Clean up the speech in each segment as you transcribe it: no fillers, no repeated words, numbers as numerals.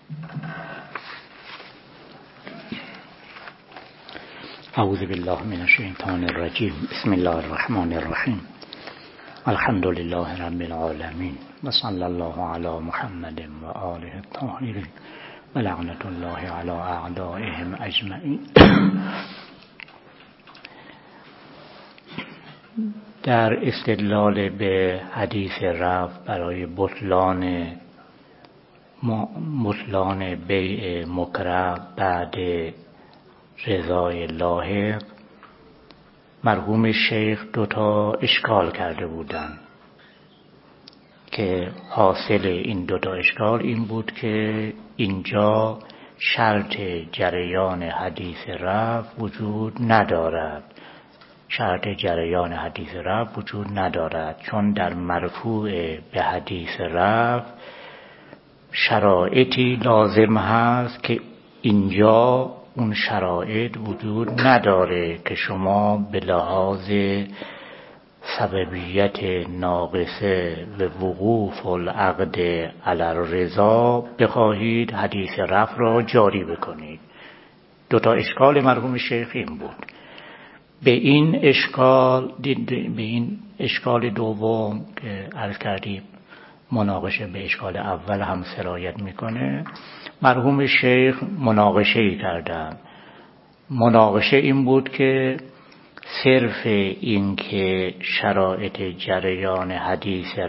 اعوذ بالله من الشیطان الرجیم. بسم الله الرحمن الرحیم. الحمد لله رب العالمین و صلی الله علی محمد و آله الطاهرین و لعنت الله علی اعدائهم اجمعین. در استدلال به حدیث رفع برای بطلان بیع مکره بعد رضای لاحق، مرحوم شیخ 2 اشکال کرده بودند که حاصل این 2 اشکال این بود که اینجا شرط جریان حدیث رفع وجود ندارد. چون در مرفوع به حدیث رفع شرایطی لازم هست که اینجا اون شرایط وجود نداره که شما به لحاظ سببیت ناقصه و وقوف العقد علی الرضا بخواهید حدیث رفع را جاری بکنید. 2 اشکال مرحوم شیخ این بود. به این اشکال دوم که عرض کردیم مناقشه به اشکال اول هم سرایت میکنه، مرحوم شیخ مناقشه‌ای کردن. مناقشه این بود که صرف این که شرایط جریان حدیث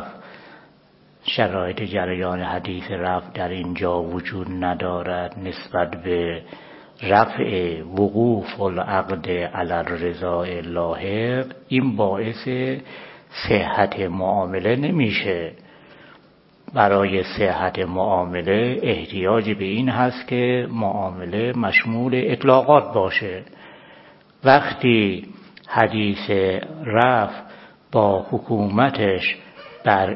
رفع در اینجا وجود ندارد نسبت به رفع وقوف العقد علی الرضا لاحق، این باعث صحت معامله نمیشه. برای صحت معامله احتیاج به این هست که معامله مشمول اطلاقات باشه. وقتی حدیث رفع با حکومتش بر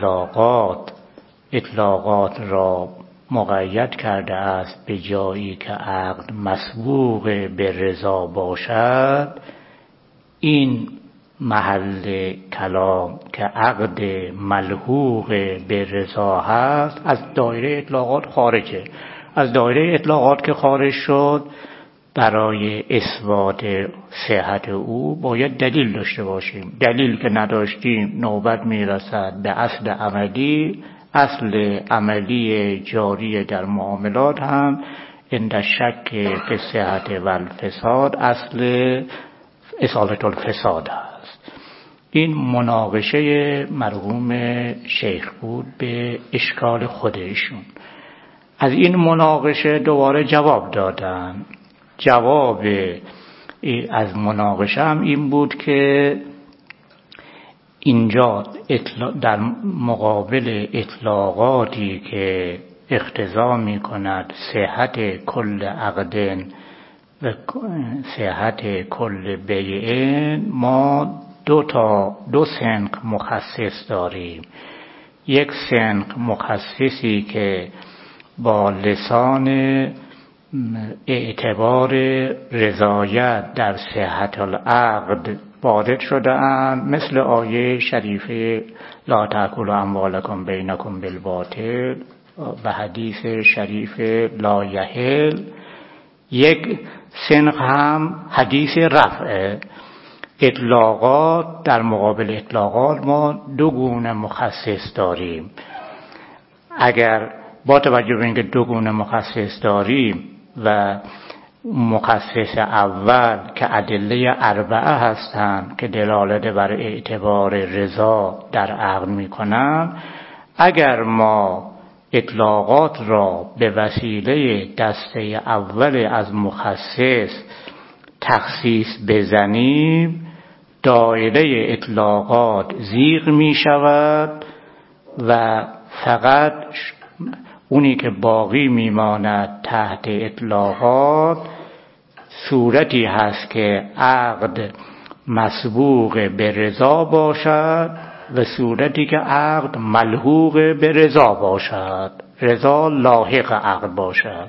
اطلاقات را مقید کرده است به جایی که عقد مسبوق به رضا باشد، این محل کلام که عقد ملحوق به رضا هست از دایره اطلاقات خارجه. از دایره اطلاقات که خارج شد، برای اثبات صحت او باید دلیل داشته باشیم. دلیل که نداشتیم نوبت میرسد به اصل عملی جاری در معاملات هم عند شک فی الصحت و الفساد اصل اصالت الفساد هست. این مناقشه مرحوم شیخ بود به اشکال خودشون. از این مناقشه دوباره جواب دادن. جواب از مناقشه هم این بود که اینجا در مقابل اطلاقاتی که اقتضا می کند صحت کل عقدن و صحت کل بیعن، ما دو سنخ مخصص داریم. یک سنخ مخصصی که با لسان اعتبار رضایت در صحت العقد وارد شده اند، مثل آیه شریفه لا تأکلوا اموالکم بینکم بالباطل و حدیث شریف لا یحل. یک سنخ هم حدیث رفع. اطلاقات، در مقابل اطلاقات ما 2 گونه مخصص داریم. اگر با توجه به اینکه 2 گونه مخصص داریم و مخصص اول که ادله 4 هستند که دلالت بر اعتبار رضا در عقد میکنن، اگر ما اطلاقات را به وسیله دسته اول از مخصص تخصیص بزنیم، دایره اطلاقات زیغ می شود و فقط اونی که باقی میماند تحت اطلاقات صورتی هست که عقد مسبوق به رضا باشد و صورتی که عقد ملحوق به رضا باشد، رضا لاحق عقد باشد.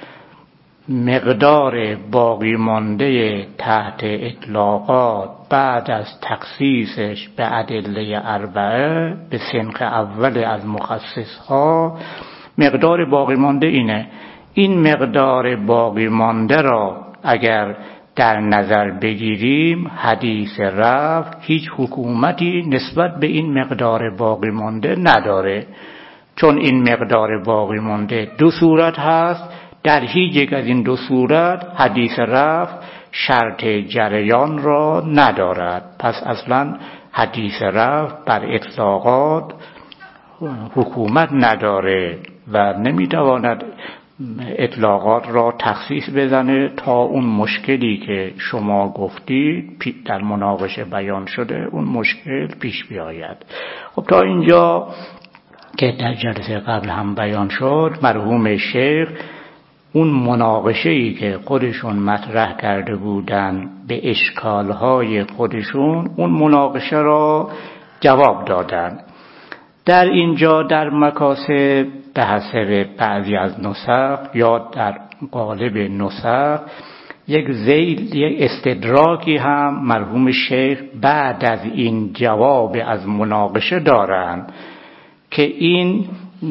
مقدار باقی مانده تحت اطلاقات بعد از تخصیصش به ادله 4 به سنخ اول از مخصص ها مقدار باقی مانده اینه. این مقدار باقی مانده را اگر در نظر بگیریم، حدیث رفع هیچ حکومتی نسبت به این مقدار باقی مانده نداره، چون این مقدار باقی مانده دو صورت هست. در هیچ یک از این دو صورت حدیث رفع شرط جریان را ندارد. پس اصلا حدیث رفع بر اطلاقات حکومت نداره و نمیتواند اطلاقات را تخصیص بزنه تا اون مشکلی که شما گفتید در مناقشه بیان شده اون مشکل پیش بیاید. خب تا اینجا که در جلسه قبل هم بیان شد، مرحوم شیخ اون مناقشه‌ای که خودشون مطرح کرده بودن به اشکالهای خودشون، اون مناقشه را جواب دادن. در اینجا در مکاسب به حسب بعضی از نسخ یا در قالب نسخ یک استدراکی هم مرحوم شیخ بعد از این جواب از مناقشه دارند که این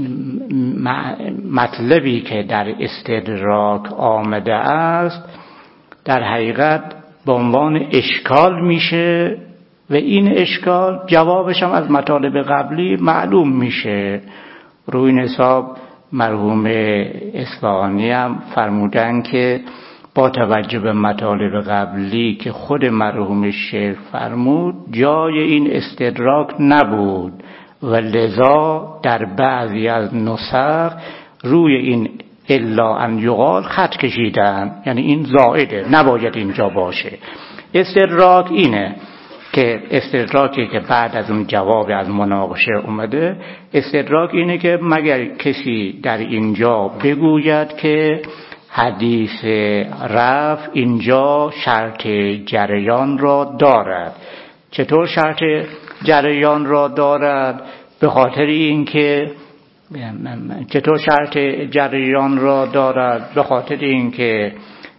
مطلبی که در استدراک آمده است در حقیقت به عنوان اشکال میشه و این اشکال جوابش هم از مطالب قبلی معلوم میشه. روی این حساب مرحوم اصفهانی هم فرمودن که با توجه به مطالب قبلی که خود مرحوم شیخ فرمود جای این استدراک نبود و لذا در بعضی از نسخ روی این الا ان یقال خط کشیدن، یعنی این زائده، نباید اینجا باشه. استدراک اینه که استدراکی که بعد از اون جواب از مناقشه اومده، استدراک اینه که مگر کسی در اینجا بگوید که حدیث رفع اینجا شرط جریان را دارد. چطور شرط جریان را دارد؟ به خاطر اینکه چطور شرط جریان را دارد؟ به خاطر اینکه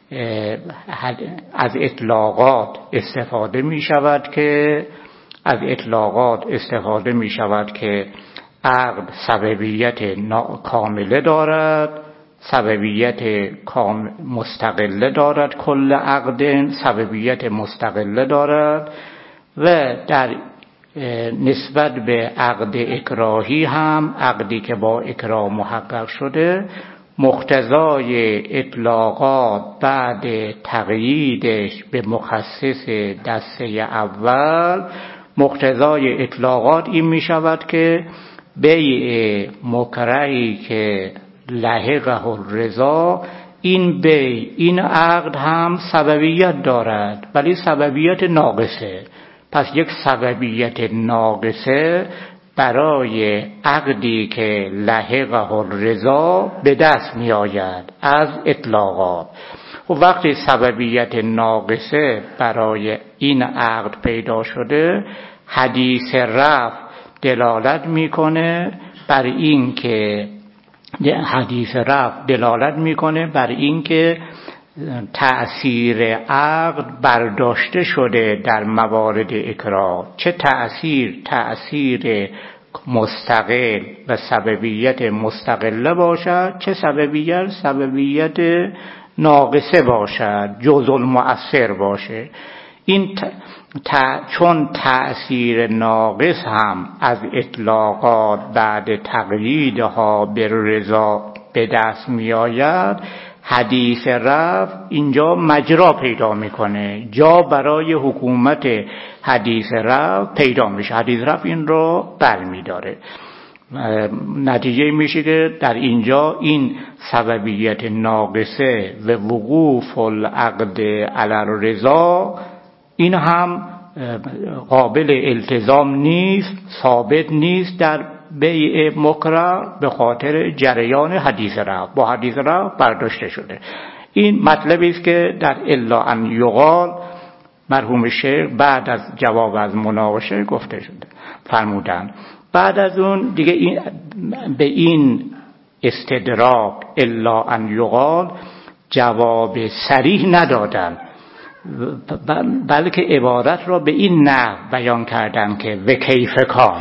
از اطلاقات استفاده می شود که عقد سببیت کامله دارد، سببیت مستقله دارد، کل عقد سببیت مستقله دارد و در نسبت به عقد اکراهی هم عقدی که با اکراه محقق شده مقتضای اطلاقات بعد تقییدش به مخصص دسته اول، مقتضای اطلاقات این می شود که بیع مکرهی که لحقه الرضا، این بیع این عقد هم سببیت دارد ولی سببیت ناقصه. پس یک سببیت ناقصه برای عقدی که لحقه الرضا به دست می آید از اطلاقات. و وقتی سببیت ناقصه برای این عقد پیدا شده، حدیث رفع دلالت میکنه بر این که تأثیر عقد برداشته شده در موارد اکراه. چه تأثیر مستقل و سببیت مستقله باشد، چه سببیت ناقصه باشد، جزء المؤثر باشه. این چون تأثیر ناقص هم از اطلاقات بعد تقییدها به رضا به دست می آید، حدیث رفع اینجا مجرا پیدا میکنه، جا برای حکومت حدیث رفع پیدا میشه. حدیث رفع این رو برمیداره. نتیجه میشه که در اینجا این سببیت ناقصه و وقوف العقد علی الرضا این هم قابل التزام نیست، ثابت نیست در بیع مکره به خاطر جریان حدیث رفع، با حدیث رفع برداشته شده. این مطلبی است که در الا ان یقال مرحوم شیخ بعد از جواب از مناقشه گفته شده فرمودن. بعد از اون دیگه به این استدراک الا ان یقال جواب صریح ندادن، بلکه عبارت را به این نحو بیان کردن که و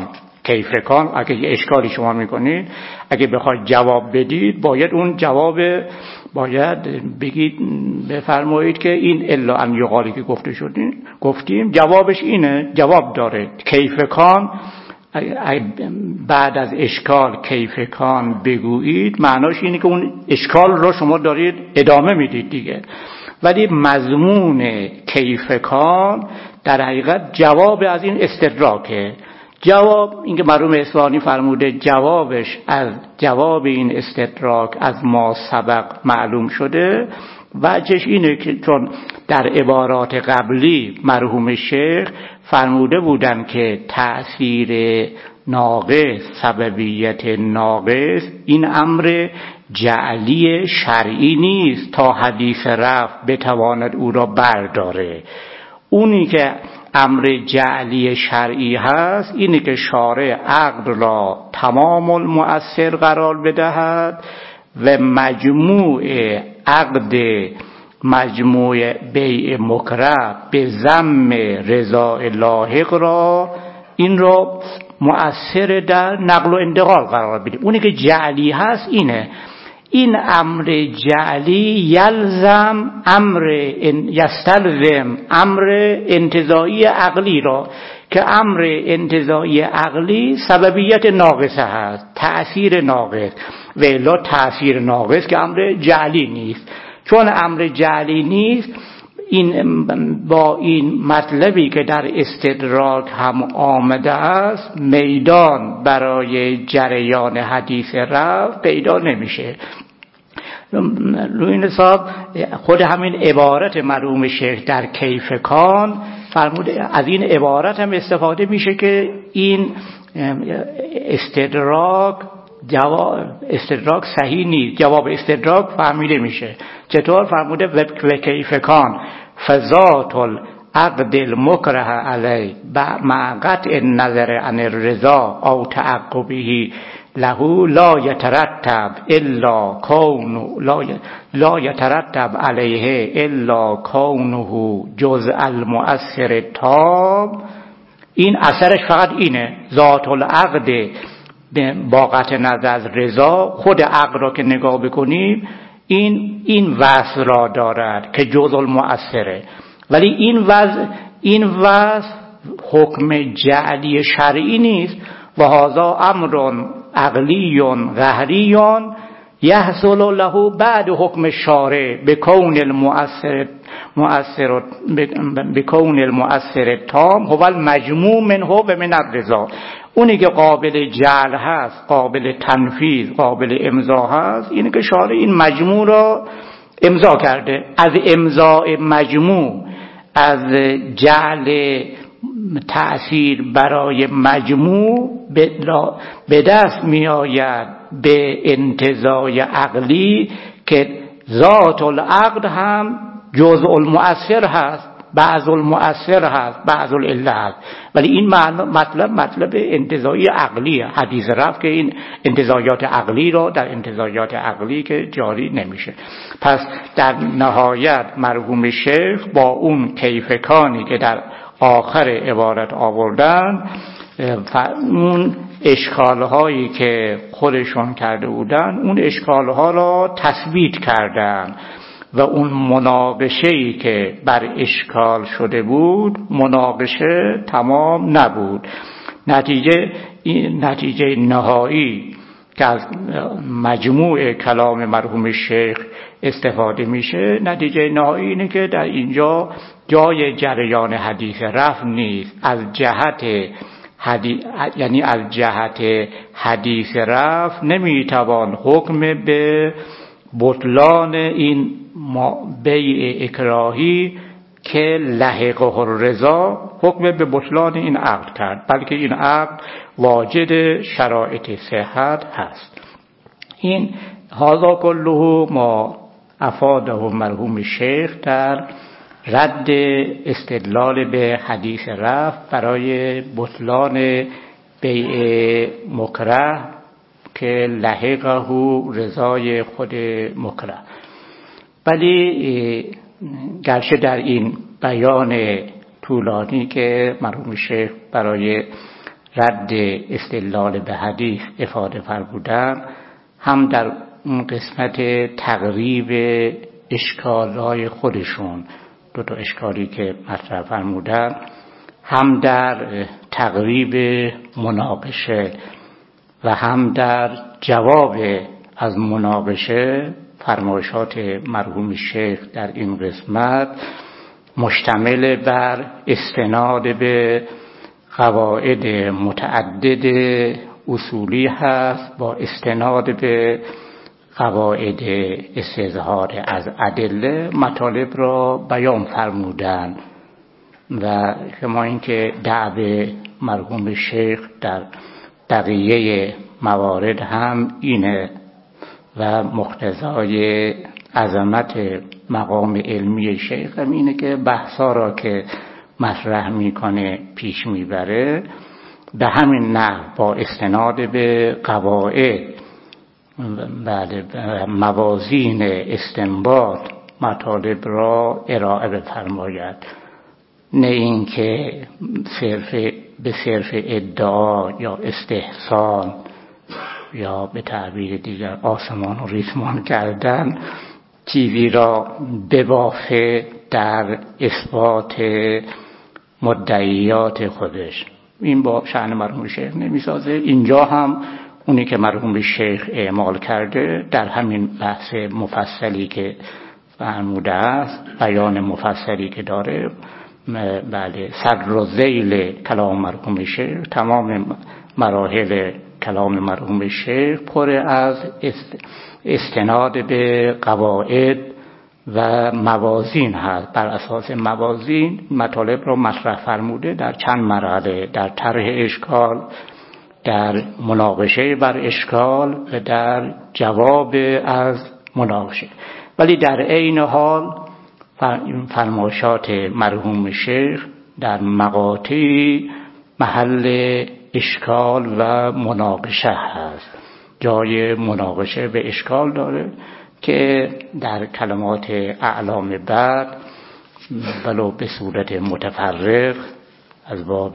کیفکان اگه یه اشکالی شما میکنید، اگه بخواید جواب بدید باید اون جواب باید بگید بفرمایید که این الا ان یقالی که گفتیم جوابش اینه، جواب داره. کیفکان بعد از اشکال کیفکان بگویید معناش اینه که اون اشکال رو شما دارید ادامه میدید دیگه. ولی مضمون کیفکان در حقیقت جواب از این استدراکه. جواب اینکه مرحوم اصفهانی فرموده جوابش از جواب این استدراک از ما سبق معلوم شده. وجهش اینه که چون در عبارات قبلی مرحوم شیخ فرموده بودن که تأثیر ناقص، سببیت ناقص، این امر جعلی شرعی نیست تا حدیث رفع بتواند او را برداره. اونی که امر جعلی شرعی هست اینه که شارع عقد را تمام المؤثر قرار بدهد و مجموع عقد مجموع بیع مکره به ضم رضای لاحق را این را مؤثر در نقل و انتقال قرار بده. اونی که جعلی هست اینه. این امر جعلی یلزم یستلزم امر انتزاعی عقلی را که امر انتزاعی عقلی سببیت ناقصه هست، تأثیر ناقص، و الا تأثیر ناقص که امر جعلی نیست. چون امر جعلی نیست، این با این مطلبی که در استدراک هم آمده است میدان برای جریان حدیث رفع پیدا نمیشه. روی این حساب خود همین عبارت مرحوم شیخ در کیفکان فرموده، از این عبارت هم استفاده میشه که این استدراک صحیح نیست، جواب استدراک فهمیده میشه. چطور فرموده؟ و کیفکان فذات العقد المکره علی مع قطع النظر عن الرضا او تعقبه له لا يترتب علیه الا کونه جزء المؤثر التام. این اثرش فقط اینه، ذات العقد با قطع نظر از رضا، خود عقد را که نگاه بکنیم این وصف را دارد که جزء المؤثره. ولی این وصف حکم جعلی شرعی نیست. و هذا امر عقلی قهری یحصل له بعد حکم الشارع بکون المؤثر التام هو المجموع منه و من الرضا. اونی که قابل جعل هست، قابل تنفیذ، قابل امضا هست، اینه که شارع این مجموع را امضا کرده. از امضاء مجموع، از جعل تأثیر برای مجموع به دست می آید به انتزاع عقلی که ذات العقد هم جزء المؤثر هست، بعض المؤثر هست، بعض العله هست. ولی این مطلب انتزاعی عقلیه. حدیث رفع که این انتزاعات عقلی را در انتزاعات عقلی که جاری نمیشه. پس در نهایت مرحوم شیخ با اون کیفکانی که در آخر عبارت آوردن، اون اشکالهایی که خودشون کرده بودن اون اشکالها را تثبیت کردن و اون مناقشه‌ای که بر اشکال شده بود مناقشه تمام نبود. نتیجه نهایی که از مجموع کلام مرحوم شیخ استفاده میشه، نتیجه نهایی اینه که در اینجا جای جریان حدیث رفع نیست. از جهت حدیث رفع نمیتوان حکم به بطلان این بیع اکراهی که لحقه الرضا حکم به بطلان این عقد کرد، بلکه این عقد واجد شرایط صحت هست. این هذا کله ما افاده مرحوم شیخ در رد استدلال به حدیث رفع برای بطلان بیع مکره که لحقه رضای خود مکره. ولی گرچه در این بیان طولانی که مرحوم شیخ برای رد استدلال به حدیث افاده فرمودن، هم در اون قسمت تقریب اشکالای خودشون، دو تا اشکالی که مطرح فرمودن، هم در تقریب مناقشه و هم در جواب از مناقشه، فرمایشات مرحوم شیخ در این قسمت مشتمل بر استناد به قواعد متعدد اصولی هست، با استناد به قواعد استظهار از ادله مطالب را بیان فرمودند. و کما اینکه دعو مرحوم شیخ در بقیه موارد هم اینه و مقتضای عظمت مقام علمی شیخ هم اینه که بحثا را که مطرح میکنه پیش میبره به همین نحو با استناد به قواعد موازین استنباط مطالب را ارائه بفرماید، نه اینکه به صرف ادعا یا استحسان یا به تعبیر دیگر آسمان و ریسمان کردن چیزی را ببافه در اثبات مدعیات خودش. این با شأن مرحوم شیخ نمیسازه. اینجا هم اونی که مرحوم شیخ اعمال کرده در همین بحث مفصلی که فرموده است، بیان مفصلی که داره، بله، صدر و ذیل کلام مرحوم شیخ، تمام مراحل کلام مرحوم شیخ پر از استناد به قواعد و موازین هست. بر اساس موازین مطالب رو مطرح فرموده در چند مرحله: در طرح اشکال، در مناقشه بر اشکال و در جواب از مناقشه. ولی در عین حال فرمایشات مرحوم شیخ در مقاطعی محل اشکال و مناقشه هست، جای مناقشه به اشکال داره که در کلمات اعلام بعد ولو به صورت متفرق از باب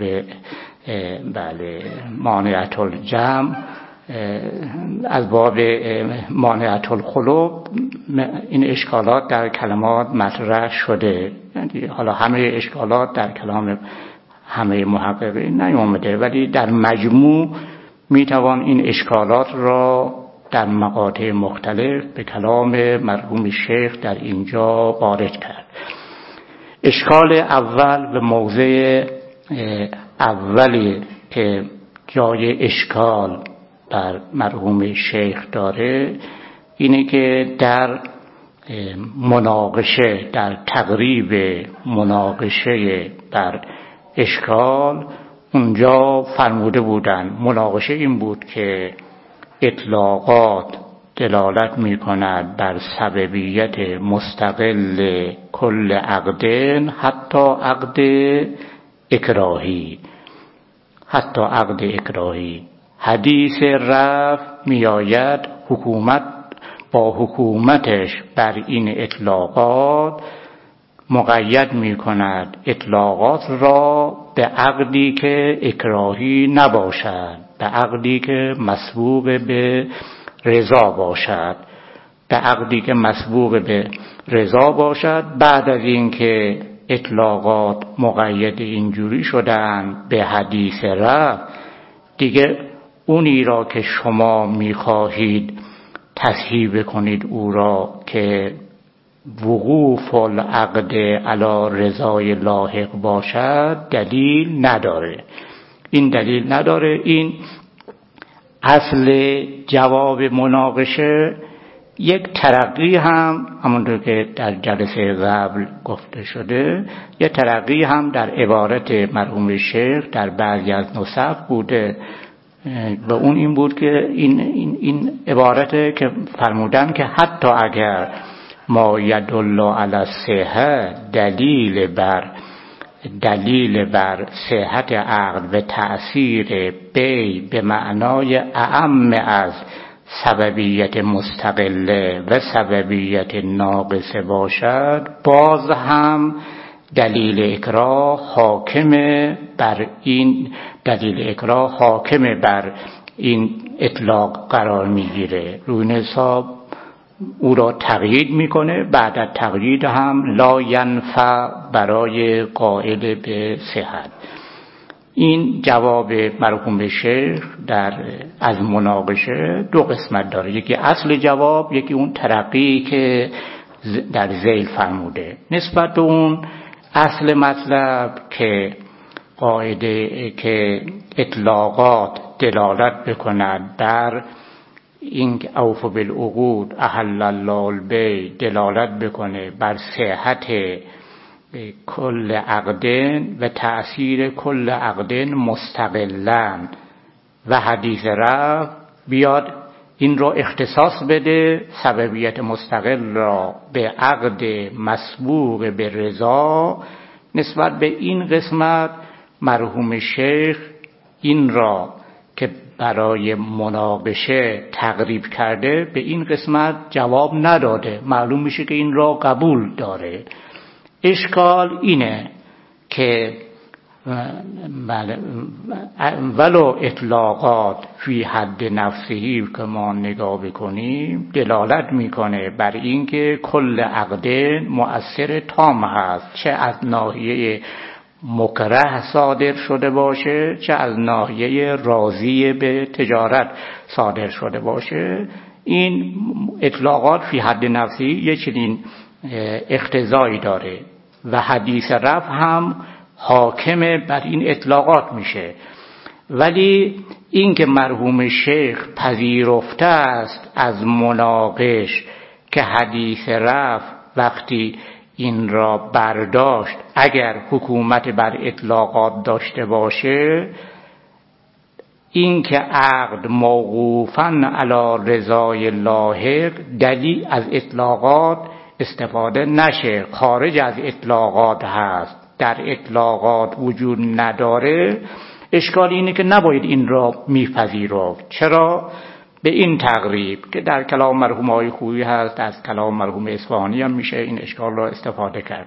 مانعة الجمع، از باب مانعة الخلق، این اشکالات در کلمات مطرح شده. یعنی حالا همه اشکالات در کلام همه محققین نیامده، ولی در مجموع میتوان این اشکالات را در مقاطع مختلف به کلام مرحوم شیخ در اینجا وارد کرد. اشکال اول و موضع اولی که جای اشکال بر مرحوم شیخ داره اینه که در مناقشه، در تقریب مناقشه بر اشکال، اونجا فرموده بودن مناقشه این بود که اطلاقات دلالت می کند بر سببیت مستقل کل عقدن حتی عقد اکراهی. حدیث رفع می آید حکومت با حکومتش بر این اطلاقات مقید می کند اطلاقات را به عقدی که اکراهی نباشد، به عقدی که مسبوق به رضا باشد، به عقدی که مسبوق به رضا باشد. بعد از اینکه اطلاقات مقید اینجوری شدن به حدیث رفع، دیگه اونی را که شما میخواهید تصحیح کنید او را که وقوف العقد علی رضای لاحق باشد دلیل نداره. این دلیل نداره. این اصل جواب مناقشه یک ترقی هم، همونطور که در جلسه قبل گفته شده، یک ترقی هم در عبارت مرحوم شیخ در بعضی از نسخ بوده و اون این بود که این عبارت که فرمودن که حتی اگر ما یدل علی الصحة دلیل بر صحت عقد و تأثیر بی به معنای اعم از سببیت مستقله و سببیت ناقصه باشد، باز هم دلیل اکراه حاکم بر این اطلاق قرار میگیره. روی این حساب او را تقیید میکنه. بعد از تقیید هم لا ینفع برای قائل به صحت. این جواب مرحوم شیخ از مناقشه دو قسمت داره. یکی اصل جواب، یکی اون ترقی که در ذیل فرموده. نسبت به اون اصل مطلب که قاعده که اطلاقات دلالت بکند بر این اوف بالعقود احل الله البیع، دلالت بکنه بر صحت کل عقدن و تأثیر کل عقدن مستقلن و حدیث رفع بیاد این را اختصاص بده، سببیت مستقل را به عقد مسبوق به رضا. نسبت به این قسمت مرحوم شیخ این را که برای مناقشه تقریب کرده به این قسمت جواب نداده. معلوم میشه که این را قبول داره. اشکال اینه که ولو اطلاقات فی حد نفسهی که ما نگاه بکنیم دلالت میکنه بر این که کل عقد مؤثر تام هست، چه از ناحیه مکره صادر شده باشه چه از ناحیه راضی به تجارت صادر شده باشه. این اطلاقات فی حد نفسی یه چنین اقتضایی داره و حدیث رفع هم حاکم بر این اطلاقات میشه. ولی این که مرحوم شیخ پذیرفته است از مناقش که حدیث رفع وقتی این را برداشت اگر حکومت بر اطلاقات داشته باشه، این که عقد موقوفاً علی رضای لاحق دلیل از اطلاقات استفاده نشه، خارج از اطلاقات هست، در اطلاقات وجود نداره. اشکال اینه که نباید این را میپذیرفت. چرا؟ به این تقریب که در کلام مرحوم آقای خویی هست، از کلام مرحوم اصفهانی هم میشه این اشکال را استفاده کرد.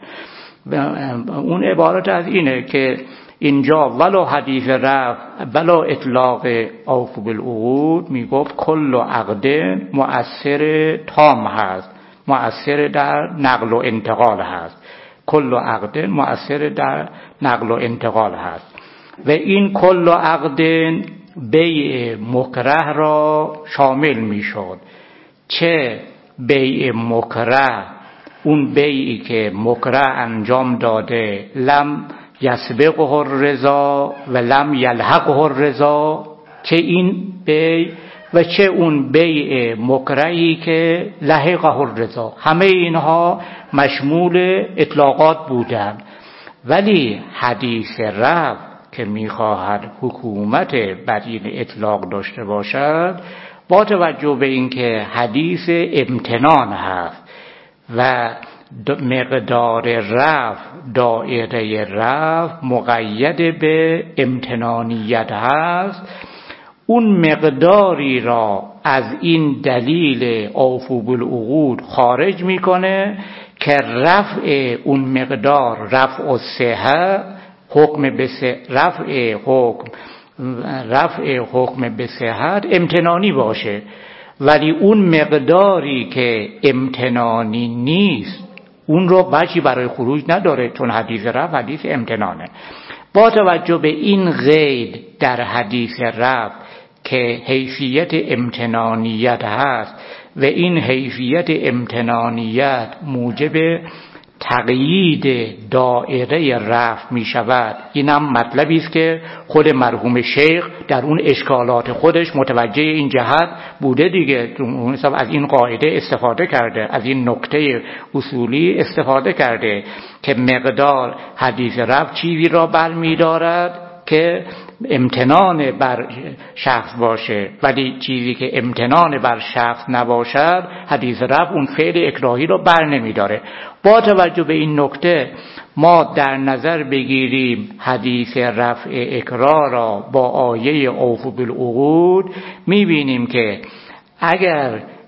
اون عبارت از اینه که اینجا ولو حدیث رفع ولو اطلاق اوف بالعقود میگفت کل عقد مؤثر تام هست، مؤثر در نقل و انتقال هست. کل عقد مؤثر در نقل و انتقال هست و این کل عقد بیع مکره را شامل میشد. چه بیع مکره، اون بیعی که مکره انجام داده لم یسبقه الرضا و لم یلحقه الرضا، چه این بیع و چه اون بیع مکرهی که لحقه الرضا، همه اینها مشمول اطلاقات بودند. ولی حدیث رفع که میخواهد حکومت بر این اطلاق داشته باشد، با توجه به اینکه حدیث امتنان هست و مقدار رفع، دایره رفع مقید به امتنانیت هست، اون مقداری را از این دلیل اوفوا بالعقود خارج میکنه که رفع اون مقدار، رفع الصحه، رفع حکم به صحت امتنانی باشه. ولی اون مقداری که امتنانی نیست اون رو بچی برای خروج نداره، چون حدیث رفع حدیث امتنانه. با توجه به این قید در حدیث رفع که حیثیت امتنانیت هست و این حیثیت امتنانیت موجب تقیید دائره رفع می شود، این هم مطلبی است که خود مرحوم شیخ در اون اشکالات خودش متوجه این جهت بوده دیگه. از این قاعده استفاده کرده، از این نکته اصولی استفاده کرده که مقدار حدیث رفع چیزی را برمی دارد که امتنان بر شخص باشه، ولی چیزی که امتنان بر شخص نباشد حدیث رفع اون فعل اکراهی رو بر نمی داره. با توجه به این نکته ما در نظر بگیریم حدیث رفع اکراه را با آیه اوفوا بالعقود، می بینیم که اگر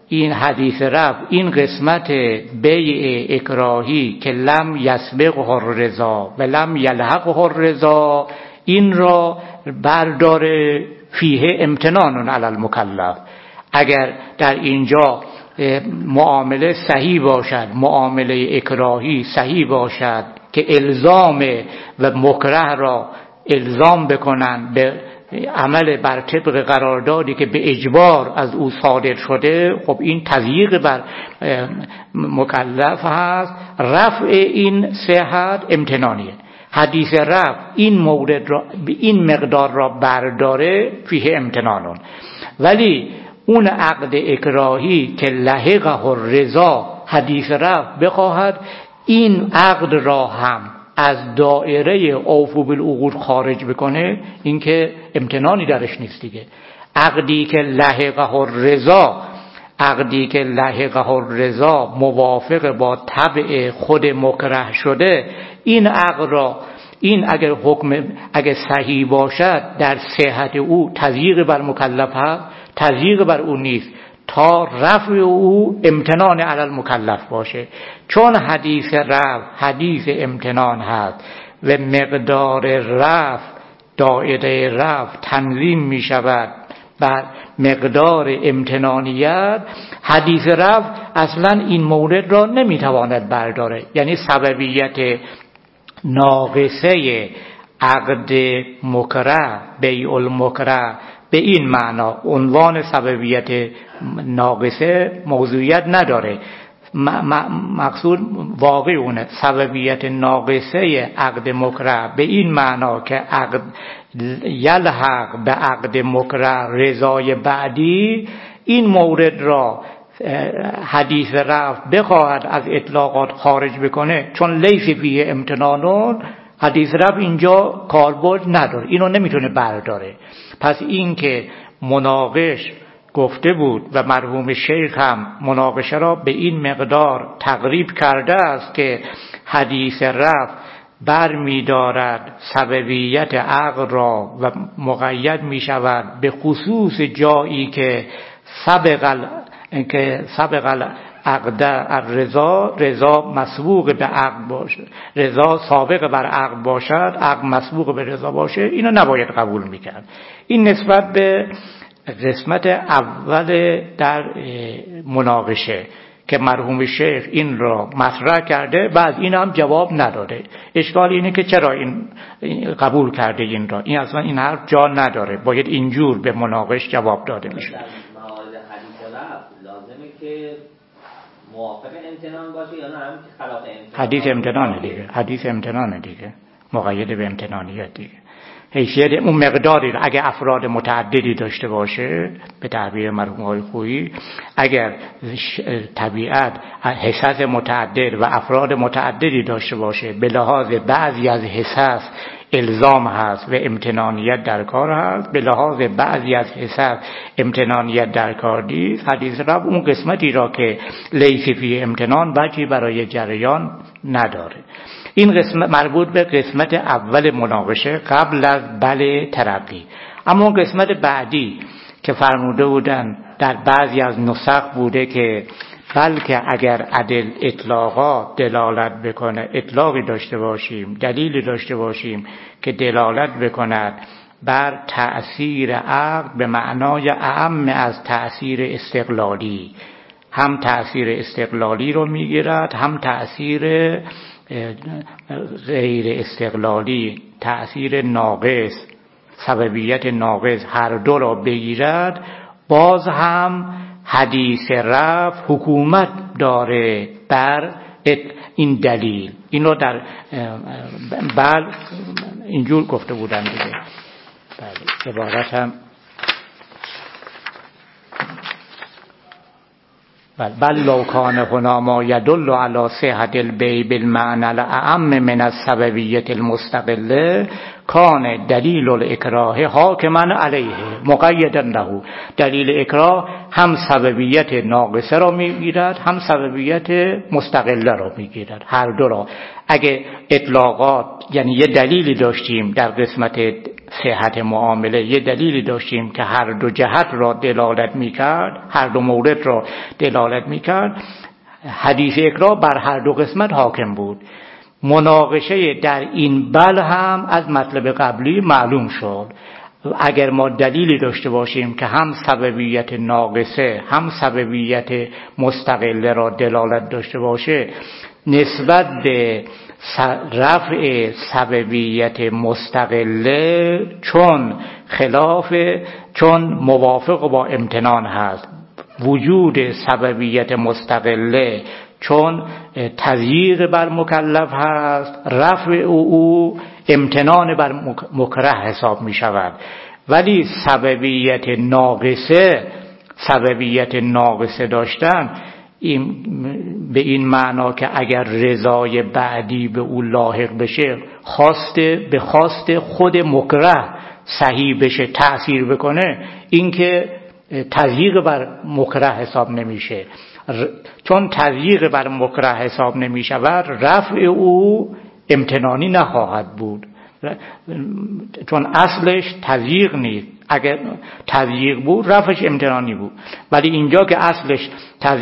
این حدیث رفع این قسمت بیع اکراهی که لم یسبقه الرضا و لم یلحقه الرضا، این را برداره فیه امتنان علی المکلف. اگر در اینجا معامله صحیح باشد، معامله اکراهی صحیح باشد که الزام و مکره را الزام بکنن به عمل بر طبق قراردادی که به اجبار از او صادر شده، خب این تضییق بر مکلف هست. رفع این صحت امتنانیه. حدیث رفع این مورد را به این مقدار را برداره فیه امتنانون. ولی اون عقد اکراهی که لحقه الرضا حدیث رفع بخواهد این عقد را هم از دائره اوفو بالعقود خارج بکنه، این که امتنانی درش نیست دیگه. عقدی که لحقه الرضا، عقدی که لحقه الرضا موافق با طبع خود مکره شده، این عقد را این اگر حکم اگر صحیح باشد در صحت او تضییق بر مکلف هست، تضییق بر او نیست تا رفع او امتنان علی المکلف باشه. چون حدیث رفع حدیث امتنان هست و مقدار رفع دائره رفع تنظیم می شود بر مقدار امتنانیت، حدیث رفع اصلا این مورد را نمی تواند برداره. یعنی سببیت ناقصه عقد مکره بیع المکره به این معنا عنوان سببیت ناقصه موضوعیت نداره. مقصود واقع اونه سببیت ناقصه عقد مکره به این معنا که عقد یلحق به عقد مکره رضای بعدی، این مورد را حدیث رفع بخواهد از اطلاقات خارج بکنه، چون لیس فیه امتنانون، حدیث رفع اینجا کاربرد نداره، اینو نمیتونه برداره. پس این که مناقش گفته بود و مرحوم شیخ هم مناقشه را به این مقدار تقریب کرده است که حدیث رفع بر می دارد سببیت عقد را و مقید می شود به خصوص جایی که سبق عقد الرضا، رضا مسبوق به عقد باشه، رضا سابق بر عقد باشد، عقد مسبوق به رضا باشه، اینو نباید قبول میکرد. این نسبت به قسمت اول در مناقشه که مرحوم شیخ این را مطرح کرده، بعد این هم جواب نداده. اشکال اینه که چرا این قبول کرده این را، این اصلا این حرف جا نداره، باید اینجور به مناقش جواب داده میشه. که موافق امتنان باشه یا نه همین که خلاف امتنان؟ حدیث امتنانه دیگه، حدیث امتنانه دیگه، مقید به امتنانیت دیگه. حیثیت اون مقداری رو اگه افراد متعددی داشته باشه، به تعبیر مرحوم آقای خویی، اگر طبیعت حصص متعدد و افراد متعددی داشته باشه، به لحاظ بعضی از حصص الزام هست و امتنانیت در کار هست، به لحاظ بعضی از حصص امتنانیت در کار نیست، حدیث رفع اون قسمتی را که لیس فی امتنان وجهی برای جریان نداره. این قسمت مربوط به قسمت اول مناقشه قبل از بل ترقی. اما قسمت بعدی که فرموده بودن در بعضی از نسخ بوده که بلکه اگر عدل اطلاقات دلالت بکنه، اطلاقی داشته باشیم، دلیلی داشته باشیم که دلالت بکند بر تأثیر عقد به معنای اعم از تأثیر استقلالی، هم تأثیر استقلالی رو میگیرد، هم تأثیر غیر استقلالی، تأثیر ناقص، سببیت ناقص، هر دو را بگیرد، باز هم حدیث رفع حکومت داره بر این دلیل. این رو در اینجور گفته بودن دیگه. بله، عبارت هم بل لو کان هنا ما یدل علی صحة البیع بالمعنى الاعم من السببیة المستقله کان دلیل الاکراه حاکما علیه مقیدا له. دلیل اکراه هم سببیت ناقصه را میگیرد هم سببیت مستقله را میگیرد، هر دو را. اگه اطلاقات یعنی یه دلیلی داشتیم در قسمت صحت معامله، یه دلیلی داشتیم که هر دو جهت را دلالت میکرد، هر دو مورد را دلالت میکرد، حدیث اکراه بر هر دو قسمت حاکم بود. مناقشه در این بل هم از مطلب قبلی معلوم شد. اگر ما دلیلی داشته باشیم که هم سببیت ناقصه هم سببیت مستقله را دلالت داشته باشه، نسبت به رفع سببیت مستقله چون موافق با امتنان هست، وجود سببیت مستقله چون تضییق بر مکلف هست، رفع او امتنان بر مکره حساب می شود. ولی سببیت ناقصه داشتن به این معنا که اگر رضای بعدی به او لاحق بشه، به خواست خود مکره صحیح بشه، تأثیر بکنه، این که تضییق بر مکره حساب نمیشه. چون تضییق بر مکره حساب نمی شود، رفع او امتنانی نخواهد بود، چون اصلش تضییق نیست. اگر تضییق بود رفعش امتنانی بود، ولی اینجا که اصلش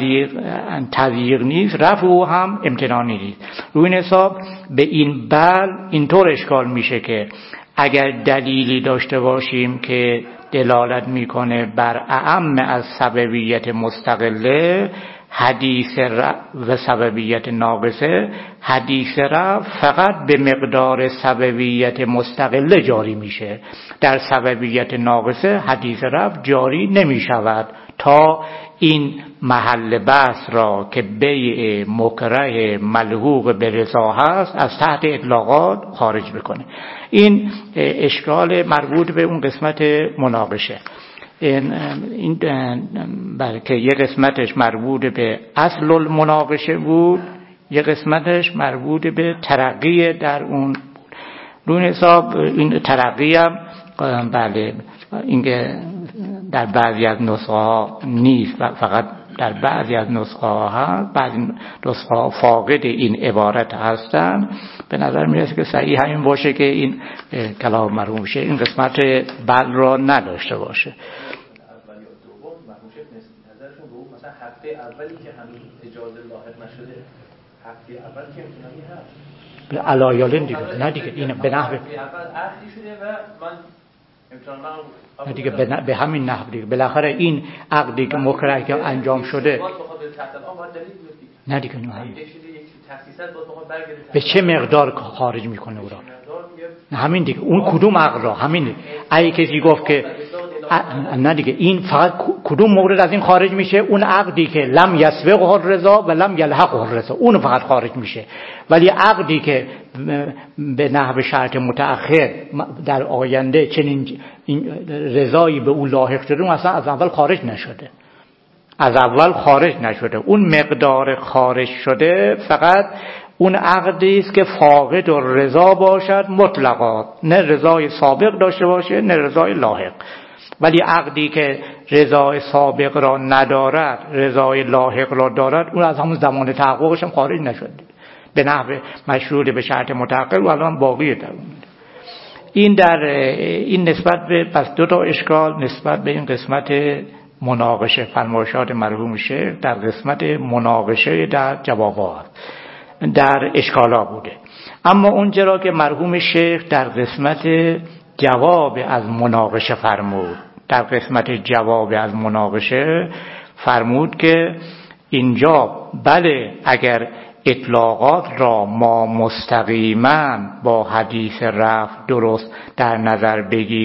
تضییق نیست، رفع او هم امتنانی نیست. روی این حساب به این بل اینطور اشکال میشه که اگر دلیلی داشته باشیم که دلالت میکنه بر اعم از سببیت مستقله حدیث و سببیت ناقصه، حدیث فقط به مقدار سببیت مستقله جاری میشه. در سببیت ناقصه حدیث جاری نمی شود تا این محل بحث را که بیع مکره ملحوق به رضا هست از تحت اطلاقات خارج بکنه. این اشکال مربوط به اون قسمت مناقشه. این بلکه یه قسمتش مربوط به اصل المناقشه بود، یه قسمتش مربوط به ترقی در اون بود. روی حساب این ترقی هم بله این که در بعضی از نسخه ها نیست، فقط در بعضی از نسخه ها هست، بعضی نسخه ها فاقد این عبارت هستن. به نظر میرسه که صحیح همین باشه که این کلام مرحوم شه این قسمت بل را نداشته باشه. اولی و دوم مرحوم شه نظرشون رو مثلا هفته اولی که هنوز اجازه لاحق نشده، هفته اول که امتنانی هست علایالین دیگه نه دیگه این به نحو اول عقدی شده و من نه دیگه به همین نحو دیگه بالاخره این عقدی که مکره که انجام شده نه دیگه به چه مقدار خارج میکنه او را؟ نه همین دیگه اون کدوم عقد را؟ همین اگه کسی گفت که نه دیگه این فقط کدوم مورد از این خارج میشه؟ اون عقدی که لم یسبقه الرضا و لم یلحقه الرضا، اون فقط خارج میشه. ولی عقدی که به نحو شرط متأخر در آینده چنین رضایی به اون لاحق شده، اون اصلا از اول خارج نشده. اون مقدار خارج شده فقط اون عقدی است که فاقد الرضا باشد مطلقا، نه رضای سابق داشته باشه نه رضای لاحق. ولی عقدی که رضای سابق را ندارد، رضای لاحق را دارد، اون از همون زمان تحققش هم خارج نشده، به نحو مشروط به شرط متأخر و الان باقیه در اون. این نسبت به پس دو تا اشکال نسبت به این قسمت مناقشه فرمایشات مرحوم شیخ در قسمت مناقشه در جوابات در اشکالا بوده. اما اونجا که مرحوم شیخ در قسمت جواب از مناقشه فرمود که اینجا بله اگر اطلاقات را ما مستقیما با حدیث رفع درست در نظر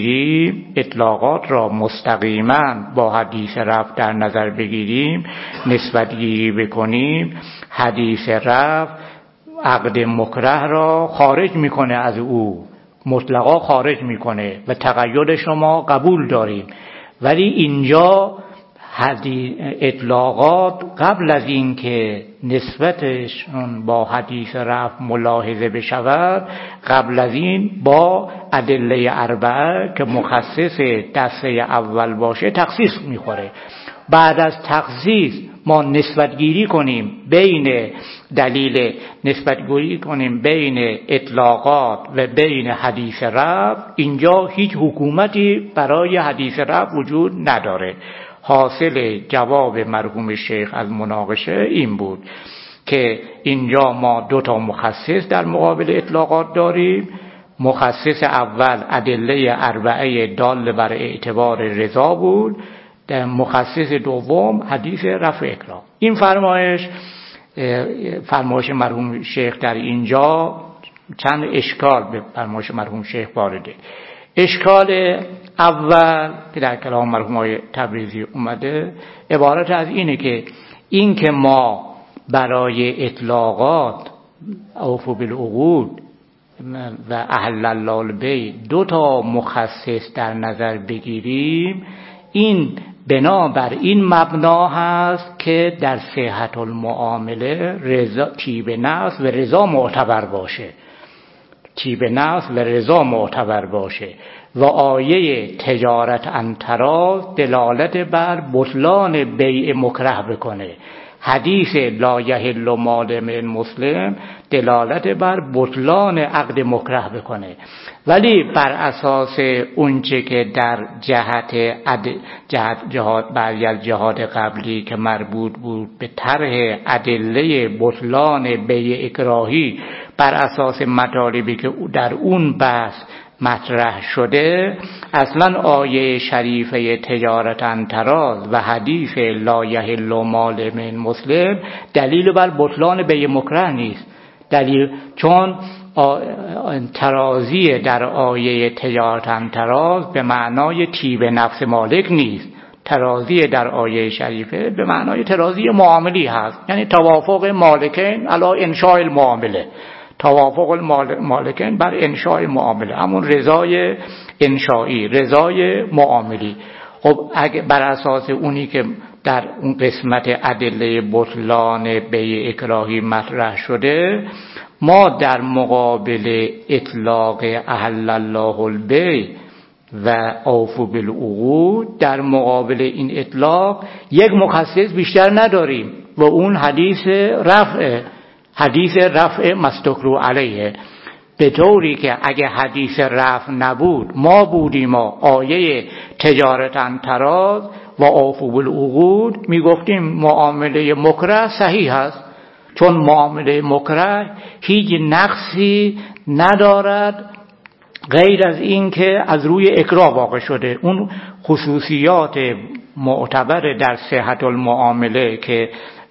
بگیریم نسبت گیری بکنیم، حدیث رفع عقد مکره را خارج میکنه، از او مطلقا خارج میکنه و تقید شما قبول داریم. ولی اینجا اطلاقات قبل از این که نسبتشون با حدیث رفع ملاحظه بشود، قبل از این با ادله اربعه که مخصص دسته اول باشه تخصیص میخوره. بعد از تخصیص ما نسبتگیری کنیم بین اطلاقات و بین حدیث رفع، اینجا هیچ حکومتی برای حدیث رفع وجود نداره. حاصل جواب مرحوم شیخ از مناقشه این بود که اینجا ما 2 مخصص در مقابل اطلاقات داریم. مخصص اول ادله اربعه دال بر اعتبار رضا بود، در مخصص دوم حدیث رفع اکراه. این فرمایش مرحوم شیخ در اینجا چند اشکال به فرمایش مرحوم شیخ وارده. اشکال اول که در کلام مرحوم آقای تبریزی اومده عبارت از اینه که ما برای اطلاقات اوفوا بالعقود و احل الله البیع 2 مخصص در نظر بگیریم، این بنابر این مبنا هست که در صحت المعامله طیب نفس و رضا معتبر باشه و آیه تجارت عن تراض دلالت بر بطلان بیع مکره بکنه، حدیث لا یحل مال امرئ مسلم دلالت بر بطلان عقد مکره بکنه. ولی بر اساس اونچه که در جهات بعضی از جهات قبلی که مربوط بود به طرح ادله بطلان بیع اکراهی، بر اساس مطالبی که در اون بحث مطرح شده، اصلا آیه شریفه تجارت عن تراض و حدیث لا یحل مال امرئ مسلم دلیل بر بطلان بیع مکره نیست. چون ترازی در آیه تجارت عن تراض به معنای طیب نفس مالک نیست. ترازی در آیه شریفه به معنای ترازی معاملی هست، یعنی توافق مالکین علی انشاء المعامله، توافق المالکین بر انشاء معامله، همون رضای انشایی، رضای معاملی. خب اگه بر اساس اونی که در اون قسمت ادله بطلان بیع اکراهی مطرح شده، ما در مقابل اطلاق احل الله البیع و اوفوا بالعقود، در مقابل این اطلاق یک مخصص بیشتر نداریم و اون حدیث رفع مستکرو علیه، به طوری که اگه حدیث رفع نبود ما بودیم و آیه تجارت عن تراض و اوفوا بالعقود میگفتیم معامله مکره صحیح است، چون معامله مکره هیچ نقصی ندارد غیر از این که از روی اکراه واقع شده. اون خصوصیات معتبر در صحت المعامله که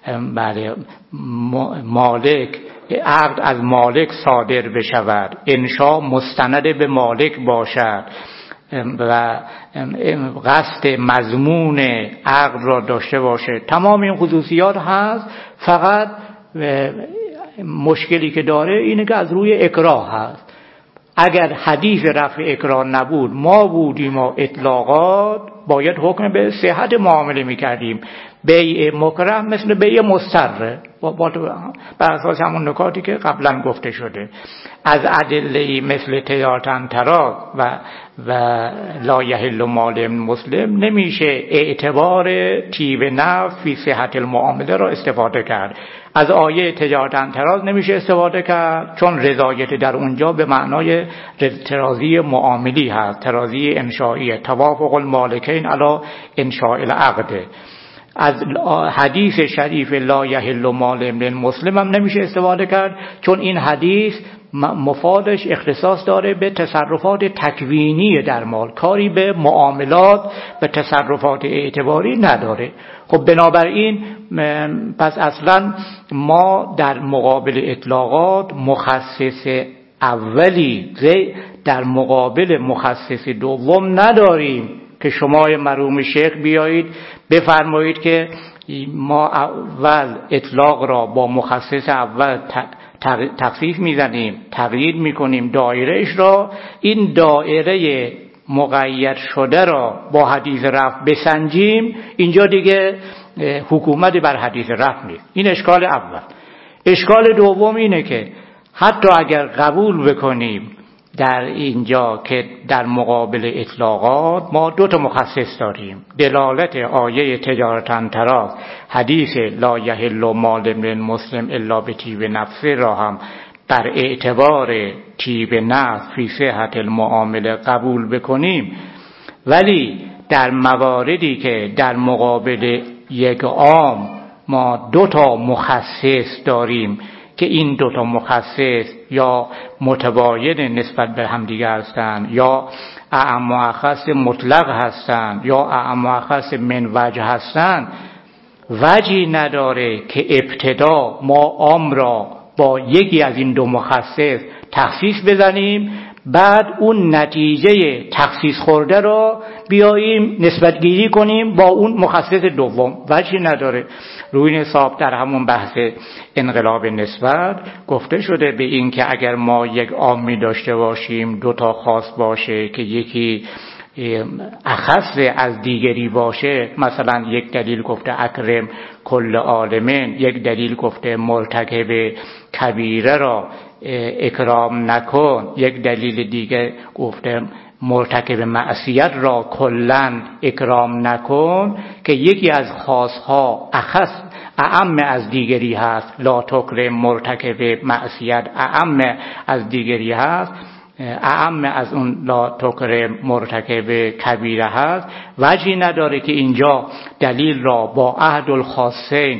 مالک عقد از مالک صادر بشود، انشاء مستند به مالک باشد و قصد مضمون عقد را داشته باشه، تمام این خصوصیات هست. فقط مشکلی که داره اینه که از روی اکراه هست. اگر حدیث رفع اکراه نبود ما بودیم و اطلاقات باید حکم به صحت معامله میکردیم. بیع مکره مثل بیع مضطر بر اساس همون نکاتی که قبلا گفته شده. از ادله مثل تجارت عن تراض و لا یحل مال امرئ مسلم نمیشه اعتبار طیب نفس فی صحت المعامله را استفاده کرد. از آیه تجارت عن تراض نمیشه استفاده کرد چون رضایت در اونجا به معنای ترازی معاملی هست، ترازی انشایی، توافق المالکین علی انشاء العقد. از حدیث شریف لا یحل مال امرئ مسلم هم نمیشه استفاده کرد چون این حدیث مفادش اختصاص داره به تصرفات تکوینی در مال، کاری به معاملات به تصرفات اعتباری نداره. خب بنابراین پس اصلا ما در مقابل اطلاقات مخصص اولی در مقابل مخصص دوم نداریم که شما مرحوم شیخ بیایید بفرمایید که ما اول اطلاق را با مخصص اول تخصیص میزنیم، تغییر میکنیم دایرهش را. این دایره مقید شده را با حدیث رفع بسنجیم، اینجا دیگه حکومت بر حدیث رفع نیست. این اشکال اول. اشکال دوم اینه که حتی اگر قبول بکنیم در اینجا که در مقابل اطلاقات ما دو تا مخصص داریم، دلالت آیه تجارتاً تراز حدیث لا یحل مال امرئ مسلم الا بطیب نفسه را هم بر اعتبار طیب نفس فی صحت المعامله قبول بکنیم، ولی در مواردی که در مقابل یک عام ما دو تا مخصص داریم که این دو تا مخصص یا متباین نسبت به همدیگه هستند یا اعم و اخص مطلق هستند یا اعم و اخص من وجه هستند، وجهی نداره که ابتدا ما عام را با یکی از این دو مخصص تخصیص بزنیم، بعد اون نتیجه تخصیص خورده را بیاییم نسبت گیری کنیم با اون مخصص دوم. وجهی نداره. روی این حساب در همون بحث انقلاب نسبت گفته شده به این که اگر ما یک عامی داشته باشیم دو تا خاص باشه که یکی اخص از دیگری باشه، مثلا یک دلیل گفته اکرم کل عالمین، یک دلیل گفته مرتکب کبیره را اکرام نکن، یک دلیل دیگه گفته مرتکب معصیت را کلن اکرام نکن، که یکی از خاصها اخص اعم از دیگری هست، لا تکرم مرتکب معصیت اعم از دیگری هست، اعم از اون لا تکرم مرتکب کبیره هست. وجهی نداره که اینجا دلیل را با احد الخاصین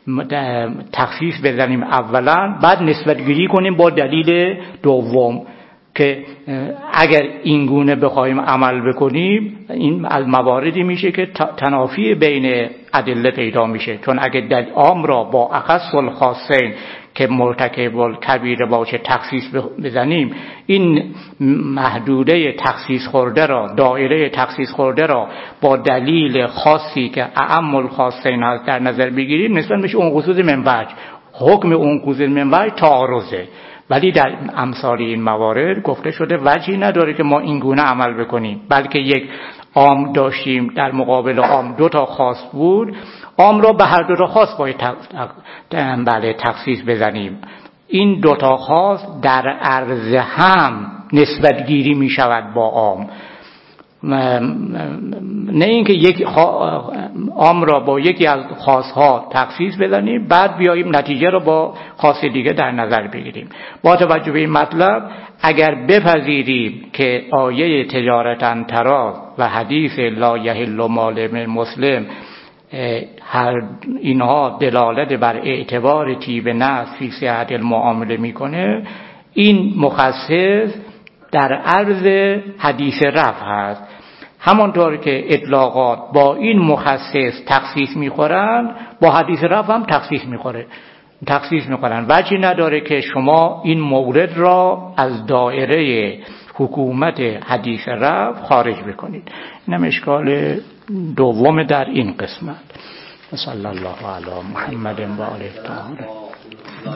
تخصیص بزنیم اولا، بعد نسبت گیری کنیم با دلیل دوم، که اگر این گونه بخوایم عمل بکنیم این از مواردی میشه که تنافی بین ادله پیدا میشه. چون اگر دلیل عام را با اخص الخاصین که مرتکب الکبیره باشه تخصیص بزنیم، این محدوده تخصیص خورده را، دایره تخصیص خورده را با دلیل خاصی که اعم الخاصین هست در نظر بگیریم، نسبت میشه اون خصوص من وجه، حکم اون خصوص من وجه تعارضه. ولی در امثال این موارد گفته شده وجهی نداره که ما این گونه عمل بکنیم، بلکه یک عام داشتیم در مقابل عام دو تا خاص بود، عام را به هر دو تا خاص باید تخصیص بزنیم. این دو تا خاص در عرض هم نسبت گیری می شود با عام، نه اینکه یک عام را با یکی از خاصها تخصیص بزنیم بعد بیاییم نتیجه را با خاص دیگه در نظر بگیریم. با توجه به این مطلب اگر بپذیریم که آیه تجارتاً تراز و حدیث لا یحل مال امرئ مسلم هر اینها دلالت بر اعتبار طیب نفس فی صحت المعامله میکنه، این مخصص در عرض حدیث رفع هست. همانطور که اطلاقات با این مخصص تخصیص میخورن، با حدیث رفع هم تخصیص میکنن. وجهی نداره که شما این مورد را از دایره حکومت حدیث رفع خارج بکنید. اینم اشکال دوم در این قسمت. صلی الله علی محمد و آله الطاهرین.